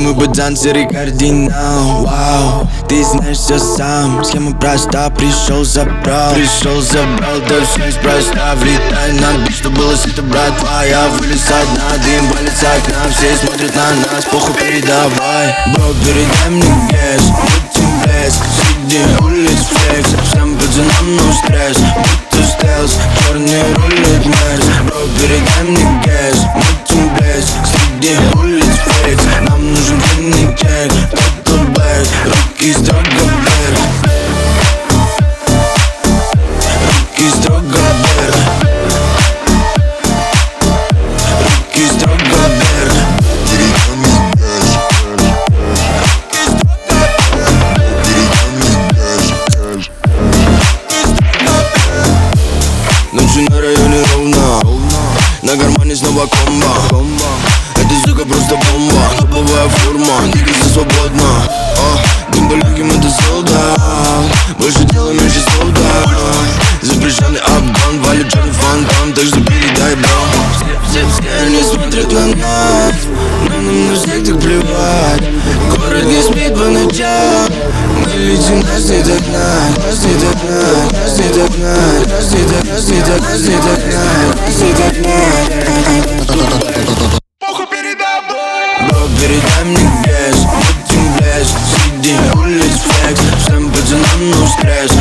мы бы танцеры кардинал. Вау, ты знаешь все сам. Схема проста, пришел забрал. Да все неспроста. Влетай на бит, что было сито, братва. Я вылез со дна, дым валит с окна. Все смотрят на нас, похуй передавай. Бро, передай мне гэс, будем блеск. Среди улиц флекс, всем пацанам no стресс. Будто стелс, черный рулит мерз. Бро, передай мне гэс, будем блеск. Среди улиц флекс, нам нужен длинный чек. Total black, руки строго вверх. Руки строго вверх. Руки строго вверх. Ночью на районе ровно, на кармане снова комбо. Эта сука просто бомба, топовая форма, двигайся свободно. Дым далеким это солдат, больше дела, меньше солдат. Запрещенный обгон, валит черный фантом, так что передай, бро. Все они смотрят на нас, но нам на всех так плевать. Город не спит по ночам, мы летим, нас не догнать. Нас не догнать, нас не догнать, нас не догнать, нас не догнать, нас не догнать, нас не догнать. Бро, передай мне гэс, будем блеск. Среди улиц флекс, всем пацанам no стресс.